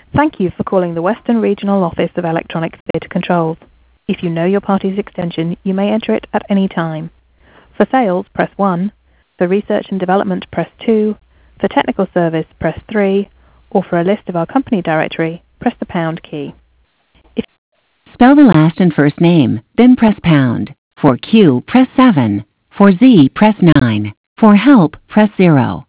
Thank you for calling the Western Regional Office of Electronic Theatre Controls. If you know your party's extension, you may enter it at any time. For sales, press 1. For research and development, press 2. For technical service, press 3. Or for a list of our company directory, press the pound key. Spell the last and first name, then press pound. For Q, press 7. For Z, press 9. For help, press 0.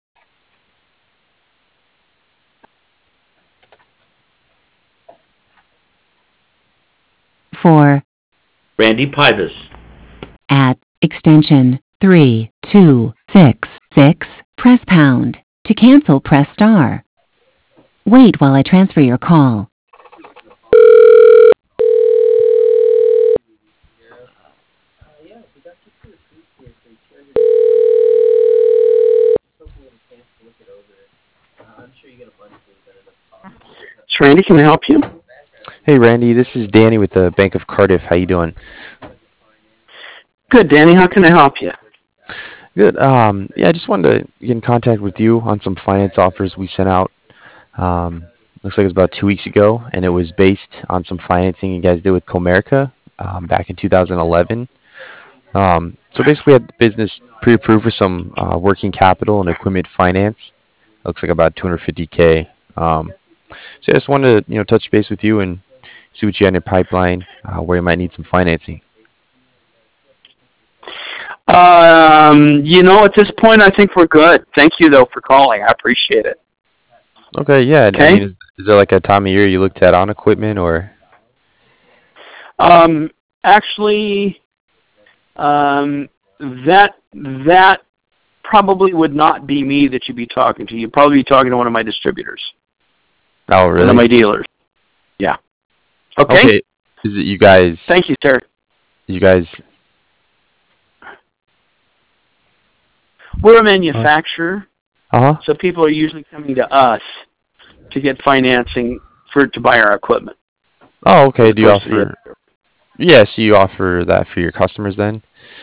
For Randy Pybus. at extension 3266, press pound. To cancel, press star. Wait while I transfer your call. It's Randy, can I help you? Hey Randy, this is Danny with the Bank of Cardiff. How you doing? Good, Danny. How can I help you? Good. Yeah, I just wanted to get in contact with you on some finance offers we sent out. Looks like it was about 2 weeks ago, and it was based on some financing you guys did with Comerica back in 2011. So basically, we had the business pre-approved for some working capital and equipment finance. Looks like about 250K. So I just wanted to touch base with you and see what you had in your pipeline, where you might need some financing. At this point, I think we're good. Thank you, though, for calling. I appreciate it. Okay, yeah. Okay. I mean, is there like a time of year you look to add on equipment or? Actually, that probably would not be me that you'd be talking to. You'd probably be talking to one of my distributors. Oh, One really? of my dealers. Yeah. Okay. Is it you guys? Thank you, sir. You guys? We're a manufacturer, Uh-huh. so people are usually coming to us to get financing to buy our equipment. Oh, okay. Do you Opposed to the offer? Yes, you offer that for your customers then?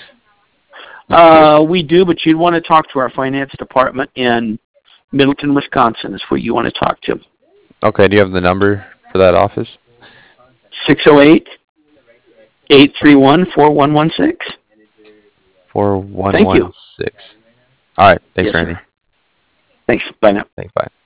We do, but you'd want to talk to our finance department in Middleton, Wisconsin is who you want to talk to. Okay. Do you have the number for that office? 608-831-4116. 4116. All right. Thanks, Yes, sir. Randy. Thanks. Bye now. Thanks. Bye.